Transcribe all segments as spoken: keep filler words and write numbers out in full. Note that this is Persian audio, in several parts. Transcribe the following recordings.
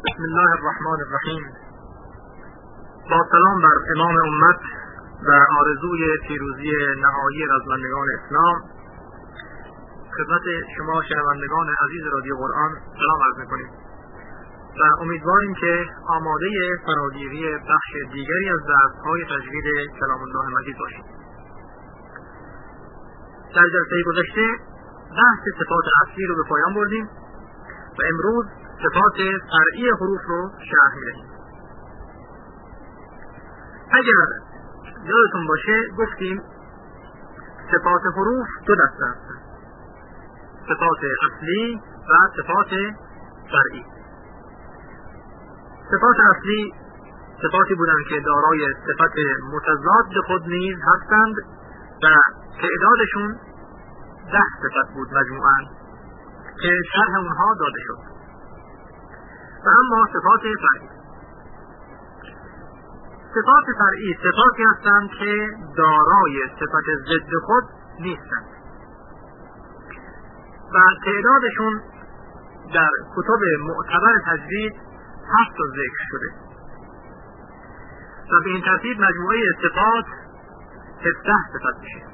بسم الله الرحمن الرحیم. با سلام بر امام امت و آرزوی پیروزی نهایی رزمندگان اسلام، خدمت شما شنوندگان عزیز رادیو قرآن سلام عرض می‌کنیم و امیدواریم که آماده فراگیری بخش دیگری از درس‌های تجوید کلام الله مجید باشیم. در جلسه گذشته بحث صفات اصلی رو به پایان بردیم و امروز صفات فرعی حروف رو شرح می‌دهیم. اگر یادتون باشه گفتیم صفات حروف دو دسته هستند: صفات اصلی و صفات فرعی. صفات اصلی صفاتی بودند که دارای صفت متضاد خود نیز هستند و تعدادشون ده صفت بود مجموعاً که شرح اونها داده شد. و اما صفات فرعی صفات فرعی صفاتی هستند که دارای صفت ضد خود نیستند و تعدادشون در کتب معتبر تجوید هفت ذکر شده و به این ترتیب مجموعه صفات هفده صفت میشه.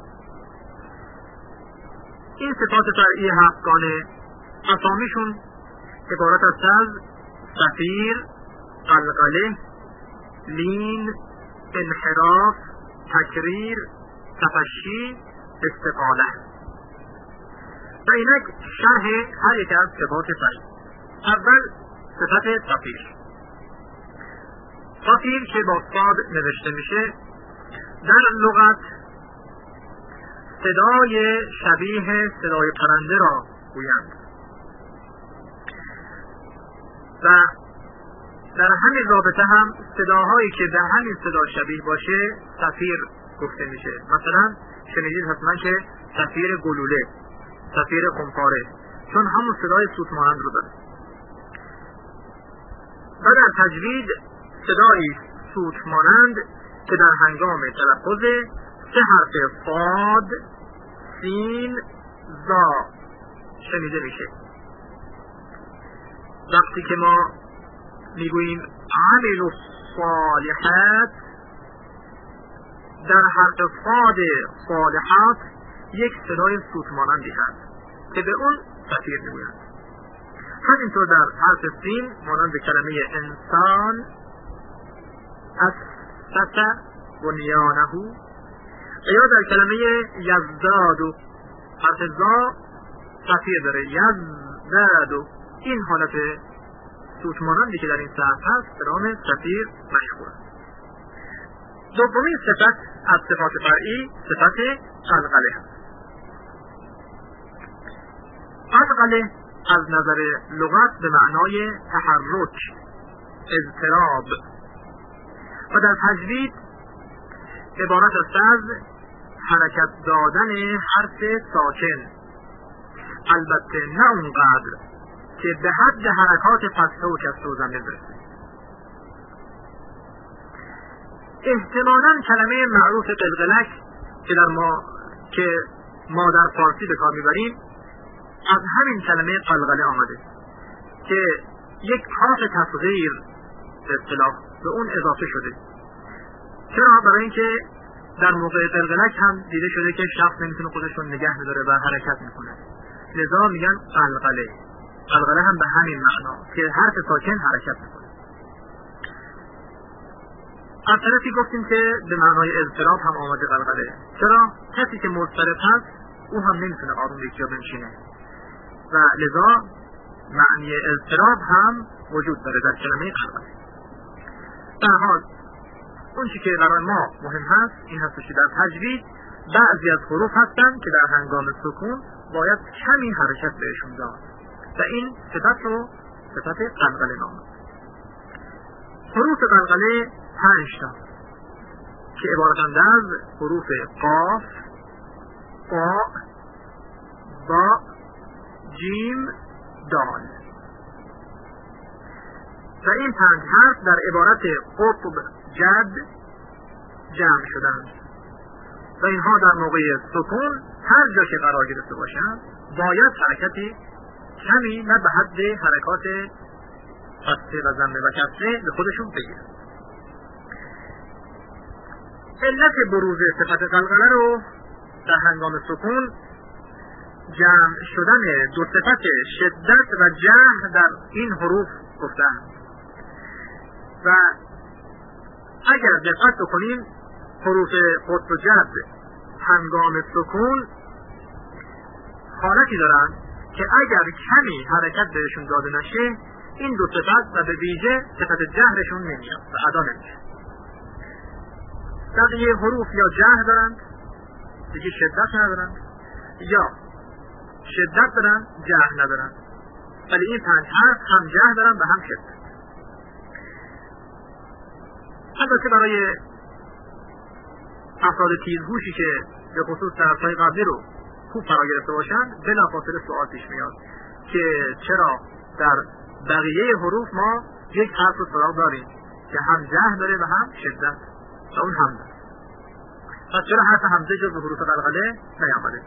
این صفات فرعی هفتگانه اسامیشون عبارت است از صفیر، قلقله، لین، انحراف، تکریر، تفشی، استقاله. و اینک شرح هر یک از صفات فرعی. اول صفت صفیر. صفیر که با صاد نوشته میشه در لغت صدای شبیه صدای پرنده را گویند و در همین رابطه هم صداهایی که به همین صدا شبیه باشه صفیر گفته میشه. مثلا شنیدید حتما که صفیر گلوله، صفیر قمپاره، چون همون صدای سوت مانند رو داره. و در تجوید صدایی سوت مانند که در هنگام تلفظ سه حرف فاد، سین، زا شنیده میشه. وقتی که ما میگوییم عملوا الصالحات، در حرف فاد صالحات یک صدای سوت مانندی هست که به اون صفیر میگویند. همینطور در حرف سین مانند کلمه انسان، اسس بنیانه، یا در کلمه یزداد حرف زا صفیر داره، یزداد. این حالت سوت مانندی که در این صحف هست به نام صفیر مشهور است. دومین صفت از صفات فرعی صفت قلقله هست. قلقله از نظر لغت به معنای تحرک، اضطراب و در تجوید عبارت است از حرکت دادن حرف ساکن، البته نه اونقدر که به حد حرکات فتحه و کسر و ضمه برسه. احتمالاً کلمه معروف قلقلک که در ما که ما در فارسی به کار میبریم از همین کلمه قلقله آمده که یک کاف تصغیر به اصطلاح به اون اضافه شده. چرا؟ برای اینکه در موقع قلقلک هم دیده شده که شخص نمیتونه خودش رو نگه بداره و حرکت میکنه، لذا میگن قلقله. قلقله هم به همین معنا که حرف ساکن حرکت میکنه. از طرفی گفتیم که به معنای اضطراب هم آمده قلقله. چرا؟ کسی که مضطرب هست او هم نمیتونه آروم یک جا بنشینه و لذا معنی اضطراب هم وجود داره در کلمه قلقله. در حال اون چی که برای ما مهم هست این هست که در تجوید بعضی از حروف هستن که در هنگام سکون باید کمی حرکت بهشون داد و این صفت رو صفت قلقله نام. حروف قلقله پنج تا که عبارتند از حروف قاف، قا، با، جیم، دال. و این پنج حرف در عبارت قطب جد جمع شدند و اینها در موقع سکون هر جا که قرار گرفته باشند باید حرکتی کمی نه به حد حرکات فتحه و ضمه و کسره به خودشون بگیرن. علت بروز صفت قلقله رو در هنگام سکون جمع شدن دو صفت شدت و جمع در این حروف گفتن و اگر دقت بکنیم حروف قطب و جد هنگام سکون حالتی دارن که اگر کمی حرکت بهشون داده نشه این دو صفت و به ویژه صفت جهرشون نمیاد و ادا نمیشه. بقیه حروف یا جهر دارند دیگه شدت ندارند یا شدت دارن جهر ندارن، ولی این پنج حرف هم جهر دارن و هم شدت. البته برای افراد تیزهوشی که به خصوص درس‌های قبلی رو خوب فرا گرفته باشند بلافاصله سوال پیش میاد که چرا در بقیه حروف ما یک حرف رو سراغ داریم که هم جهر داره و هم شدت و اون هم داره، پس چرا حرف همزه جز حروف قلقله نیامده؟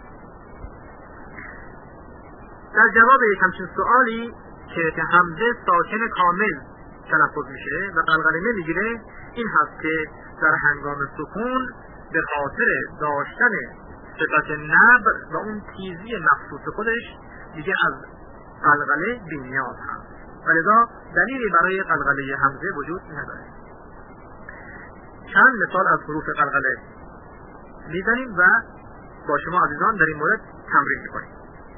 در جواب یک همچین سوالی که همزه ساکن کامل تلفظ میشه و قلقله نمیگیره این هست که در هنگام سکون به خاطر داشتن صفت نبر و اون تیزی مخصوص خودش دیگه از قلقله بی‌نیاز هست و لذا دلیلی برای قلقله همزه وجود نداره. چند مثال از حروف قلقله میزنیم و با شما عزیزان در این مورد تمرین میکنیم.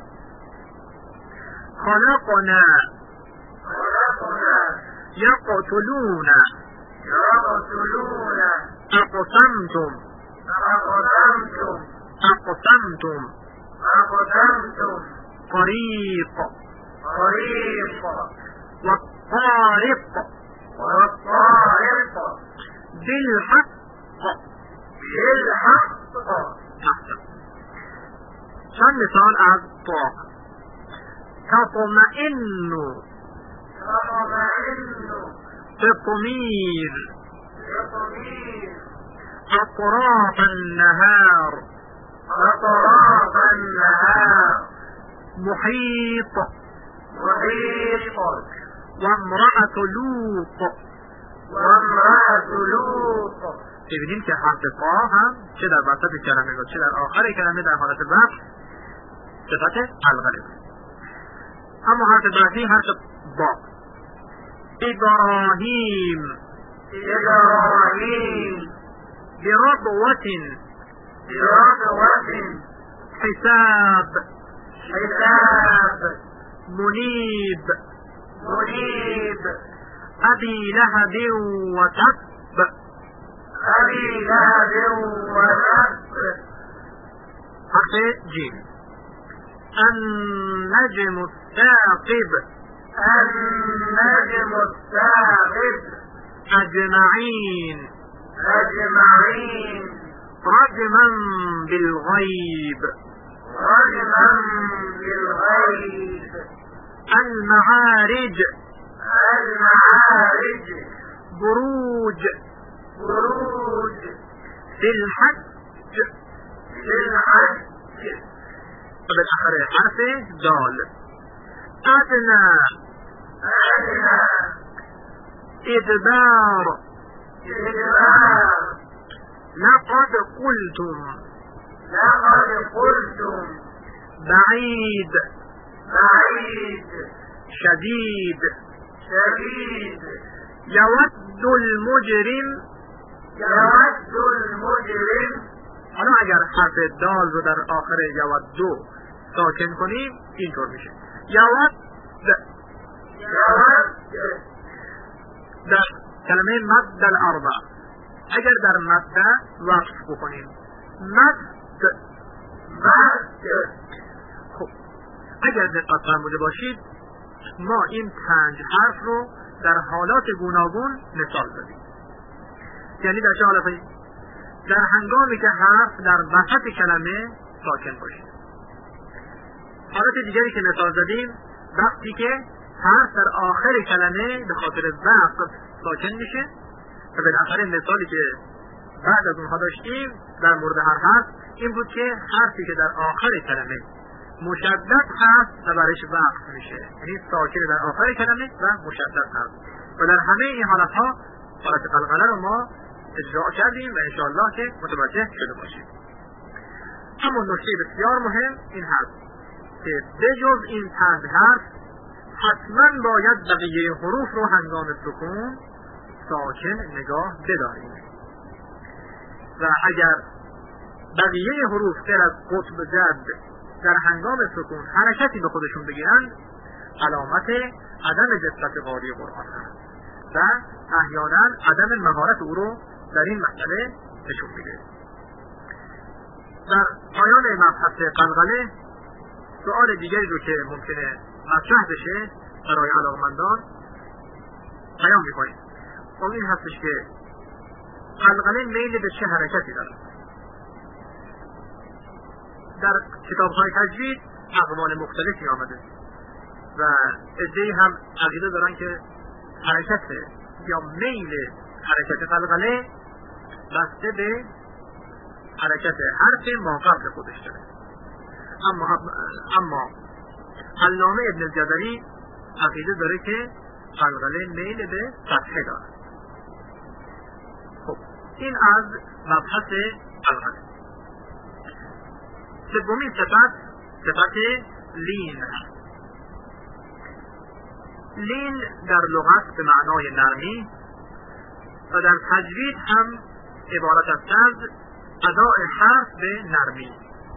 خلقنا یقتلون يقتلون اقسمتم أقسمتم اقسمتم أقسمتم طريق طريق والطارق والطارق بالحق بالحق. احسن. چند مثال از طاق. تطمئن تطمئن تطمير تطمير أطراف النهار أطراف النهار محيط محيط وامرأة لوط وامرأة لوط. ببینیم که حرف طا هم چه در وسط کلمه و چه در آخر کلمه در حالت وقت صفت قلقله. اما حرف بعدی حرف با. ابراهیم إبراهيم بربوة بربوة حساب حساب منيب منيب أبي لهب وتب أبي لهب وتب. حرف جيم. النجم الثاقب النجم الثاقب أجمعين أجمعين رجما بالغيب رجما بالغيب. المعارج المعارج بروج بروج في الحج في الحج. وبالآخر حرف دال. أدنى أدنى إدبار إدبار لقد قلتم لقد قلتم بعيد بعيد شديد شديد. يود المجرم يود المجرم. حالا اگر حرف دال رو در آخر یودو ساکن کنیم اینطور میشه یود. يود در کلمه مد الاربع اگر در مد وقف بکنیم مد مد. خب اگر دقت فرموده باشید ما این پنج حرف رو در حالات گوناگون مثال زدیم. یعنی در چه حالتی؟ در هنگامی که حرف در وسط کلمه ساکن باشه. حالت دیگری که مثال زدیم وقتی که حرف در آخر کلمه به خاطر وقف ساکن میشه و بالاخره مثالی که بعد از اونها داشتیم در مورد هر حرف این بود که حرفی که در آخر کلمه مشدد هست و برایش وقت میشه، یعنی ساکن در آخر کلمه و مشدد هست و در همه این حالت ها حالت قلقله رو ما اجرا کردیم و انشاءالله که متوجه شده باشیم. اما نکته بسیار مهم این هست که بجز این پنج حرف حتما باید بقیه حروف رو هنگام سکون ساکن نگاه بداریم و اگر بقیه حروف غیر از قطب جد در هنگام سکون حرکتی به خودشون بگیرند علامت عدم جسارت قاری قرآن هست و احیانا عدم مهارت او رو در این مسئله نشون میده. در پایان مبحث قلقله سؤال دیگری رو که ممکنه مطرح بشه برای علاقمندان بیان میکنیم. اون این هستش که قلقله میل به چه حرکتی داره؟ در کتاب‌های تجوید اقوال مختلفی آمده و عده‌ای هم عقیده دارن که حرکت یا میل حرکت قلقله بسته به حرکت حرف ما قبل خودش داره. اما اما علامه ابن الجزری عقیده داره که قلقله میل به فتحه داره. خب این از مبحث قلقله. سومین صفت صفت لین. لین در لغت به معنای نرمی و در تجوید هم عبارت است از اداء حرف به نرمی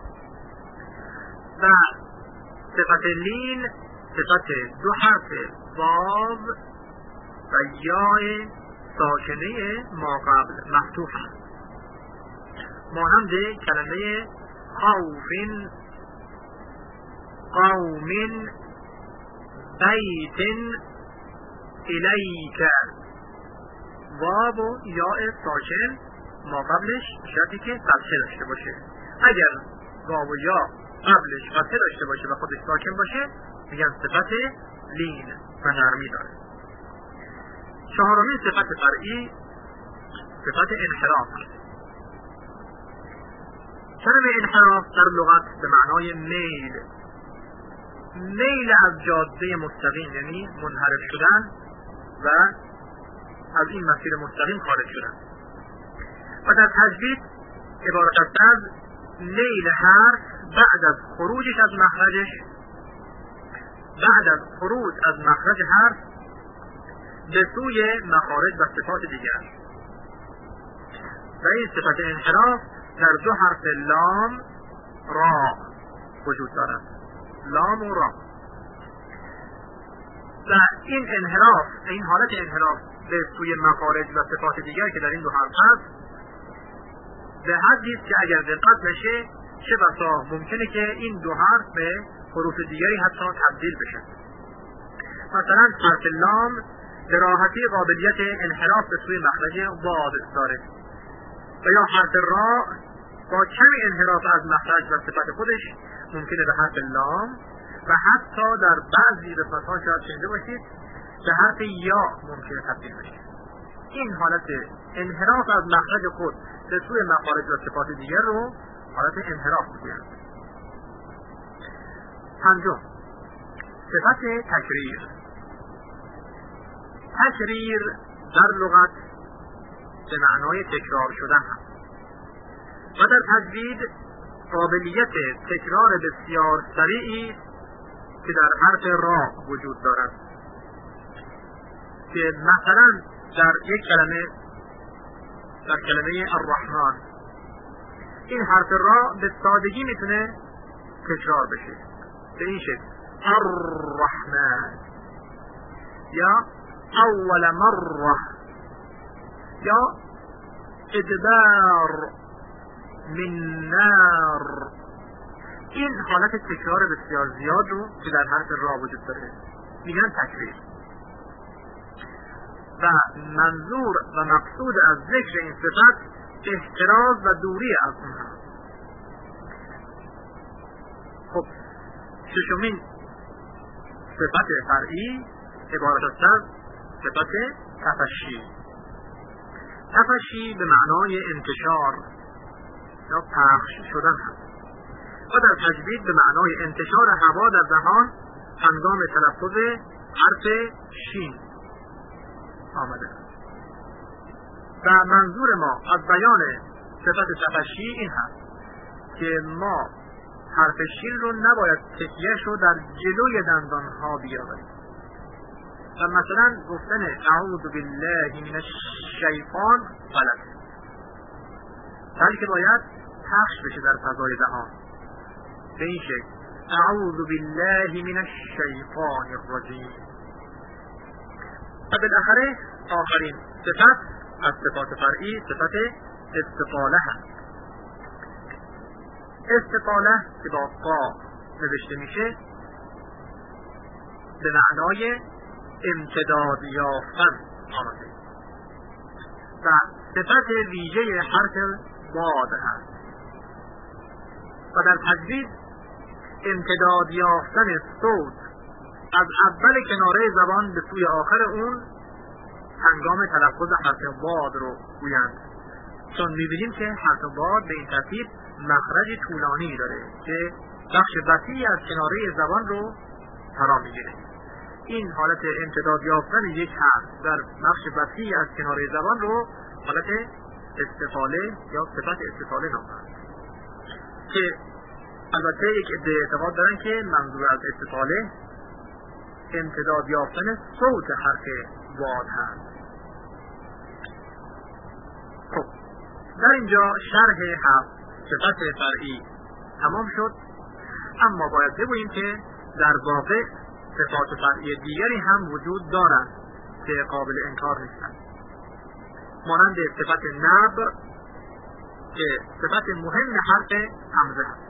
و صفت لین صفت دو حرف واو و یای ساکنه ما قبل مفتوح است، مانند کلمه خوف قوم بیت الیک. واو و یاء ساکن ما قبلش شرطی که فتحه داشته باشه. اگر واو و یا قبلش فتحه داشته باشه و خودش ساکن باشه میگن صفت لین و نرمی داره. چهارمین صفت فرعی صفت انحراف است. کلمه انحراف در لغت به معنای میل، میل از جاده مستقیم یعنی منحرف شدن و از این مسیر مستقیم خارج شدن و در تجوید عبارت است از میل حرف بعد از خروجش از مخرجش بعد از خروج از مخرج حرف به سوی مخارج و صفات دیگر. و این صفت انحراف در دو حرف لام را وجود دارد، لام و را. و این انحراف، این حالت انحراف به سوی مخارج و صفات دیگر که در این دو حرف هست به حدی است که اگر دقت نشه چه بسا ممکنه که این دو حرف به حروف دیگری حتی تبدیل بشن. مثلا حرف لام به راحتی قابلیت انحراف به سوی مخرج واد داره و یا حرف را با کمی انحراف از مخرج و صفت خودش ممکنه به حرف لام و حتی در بعضی قسمت‌ها شاید شنیده باشید به حرف یا ممکنه تبدیل بشه. این حالت انحراف از مخرج خود به سوی مخارج و صفات دیگر رو حالت انحراف میگن. پنجم صفت تکریر. تکریر در لغت به معنای تکرار شدن هست و در تجوید قابلیت تکرار بسیار سریعی که در حرف را وجود دارد که مثلا در یک کلمه در کلمه الرحمن این حرف را به سادگی میتونه تکرار بشه به این شکل الرحمن یا اول مره یا ادبار من نار. این حالت تکرار بسیار زیاد رو که در حرف را وجود داره میگن تکریر و منظور و مقصود از ذکر این صفت احتراز و دوری از اون هست. خب ششمین صفت فرعی عبارت است از صفت تفشی. تفشی به معنای انتشار یا پخش شدن هست و در تجوید به معنای انتشار هوا در دهان هنگام تلفظ حرف شین آمده. و منظور ما از بیان صفت تفشی این هست که ما حرف شین رو نباید تکیهش رو در جلوی دندانها بیاوریم و مثلا گفتن اعوذ بالله من الشیطان غلط، بلکه باید پخش بشه در فضای دهان به این شکل اعوذ بالله من الشیطان الرجیم. و بالاخره آخرین صفت از صفات فرعی صفت استطاله هست. استطاله که با قا نوشته میشه به معنای امتداد یافتن آمده و صفت ویژه حرف باد هست و در تجوید امتداد یافتن صوت از اول کناره زبان به سوی آخر اون هنگام تلفظ حرف باد رو گویند، چون میبینیم که حرف باد به این ترتیب مخرج طولانی داره که بخش وسیعی از کناره زبان رو فرا میگیره. این حالت امتداد یافتن یک حرف در بخش وسیعی از کناره زبان رو حالت استطاله یا صفت استطاله نامند که البته یک عده اعتقاد دارن که منظور از استطاله امتداد یافتن صوت حرف باد هست. خب در اینجا شرح هفت صفت فرعی تمام شد، اما باید بگوییم که در واقع صفات فرعی دیگری هم وجود دارند که قابل انکار نیستند، مانند صفت نبر که صفت مهم حرف همزه هست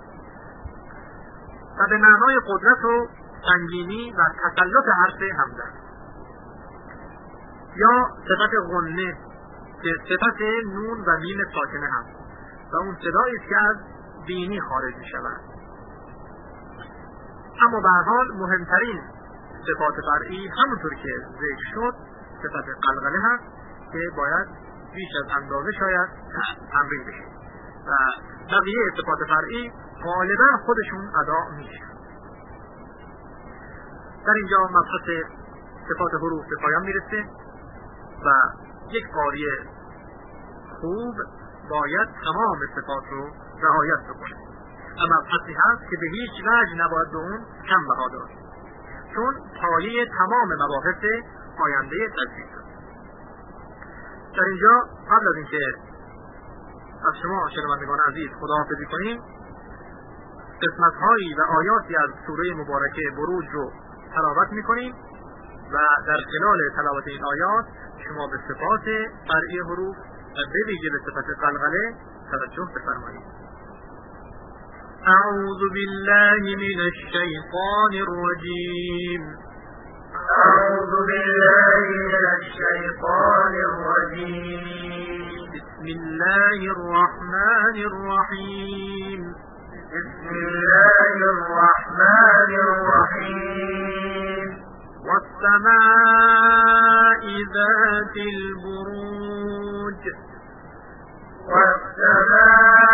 و به معنای قدرت و سنگینی و تسلط حرف همزه است، یا صفت غنه که صفت نون و میم ساکنه هست و اون صدایی است که از بینی خارج می شود. اما به هر حال مهمترین صفات فرعی همونطور که ذکر شد صفت قلقله هست که باید بیش از اندازه شاید تمرین بشه و بقیه صفات فرعی غالبا خودشون ادا میشه. در اینجا مبحث صفات حروف به پایان میرسه و یک قاری خوب باید تمام صفات رو رعایت بکنه. اما مبحثی هست که به هیچ وجه نباید به اون کم بها داد، چون پایه تمام مباحث آینده تجوید است. در اینجا قبل از اینکه از شما شنوندگان عزیز خداحافظی کنیم، قسمت‌هایی و آیاتی از سوره مبارکه بروج رو تلاوت می‌کنیم و در خلال تلاوت این آیات شما به صفات فرعی حروف و به ویژه به صفت قلقله توجه بفرمایید. اعوذ بالله من الشیطان الرجیم. اعوذ بالله من الشیطان الرجیم. بسم الله الرحمن الرحیم. بسم الله الرحمن الرحیم. والسماء ذات البروج. والسماء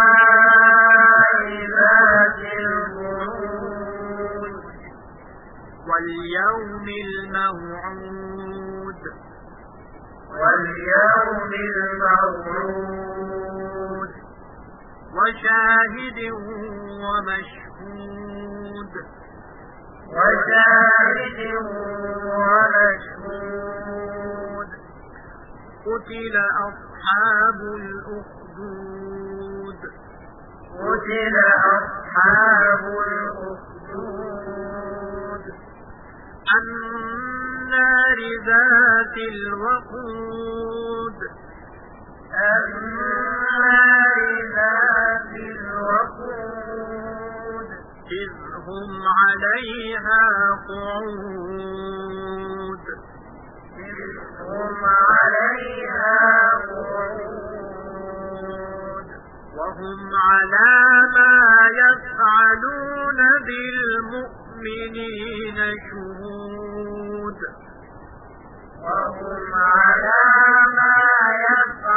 ذات البروج. واليوم الموعود. واليوم الموعود. وشاهد ومشهود. وشاهد ومشهود. قتل أصحاب الأخدود. قتل أصحاب الأخدود. النار ذات الوقود. النار ذات الوقود. إذ هم عليها قعود. إذ هم عليها قعود. وهم على ما يفعلون بالمؤمنين شهود. وهم على ما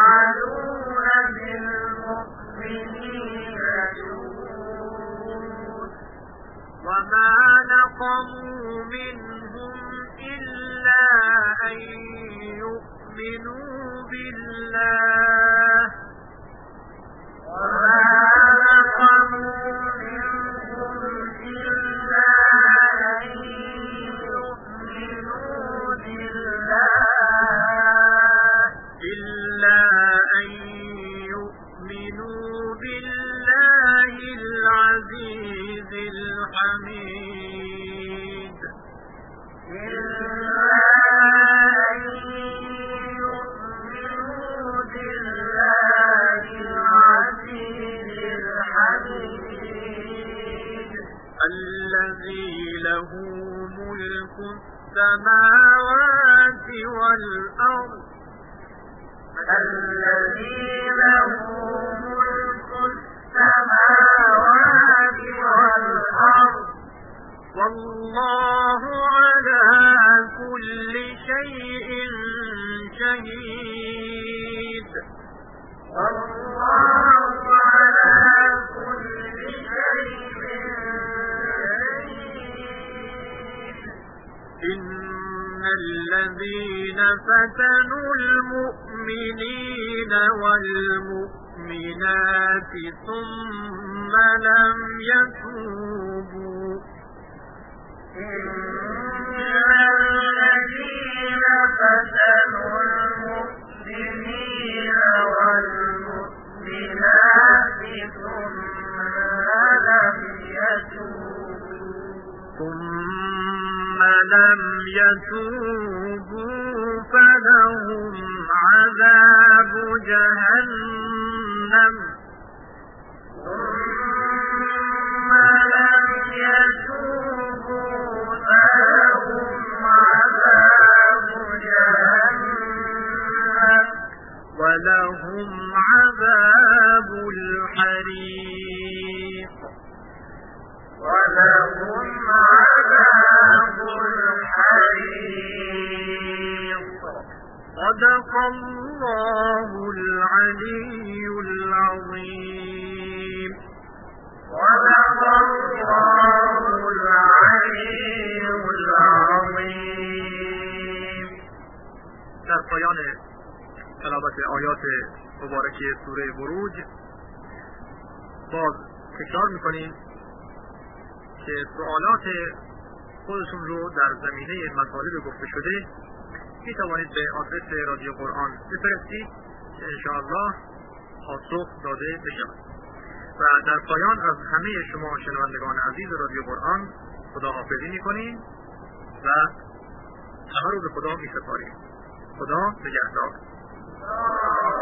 يفعلون بالمؤمنين شهود. يؤمنوا بالله وما نقموا منهم إلا أن يؤمنوا بالله إلا أن يؤمنوا بالله العزيز الحميد إلا أن يؤمنوا بالله العزيز الحميد الذي له ملك السماوات والأرض الذي له ملك السماوات والأرض والله على كل شيء شهيد والله على كل شيء شهيد إن الذين فتنوا المؤمنين والمؤمنات ثم لم يتوبوا إن الذين فتنوا المؤمنين والمؤمنات ثم لم يتوبوا ثم لم يتوبوا فلهم عذاب جهنم ثم لم يتوبوا فلهم عذاب جهنم ولهم عذاب الحريق ولهم عذاب الحريق صدق الله العلي العظيم صدق الله العلي العظيم. در پایان تلاوت آیات مبارکه سوره بروج باز تکرار میکنیم که سوالات خودتون رو در زمینه مطالب گفته شده می توانید به آدرس رادیو قرآن بفرستید که انشاءالله پاسخ داده بشود. و در پایان از همه شما شنوندگان عزیز رادیو قرآن خداحافظی میکنیم و همه رو به خدا می سپاریم. خدا نگهدار.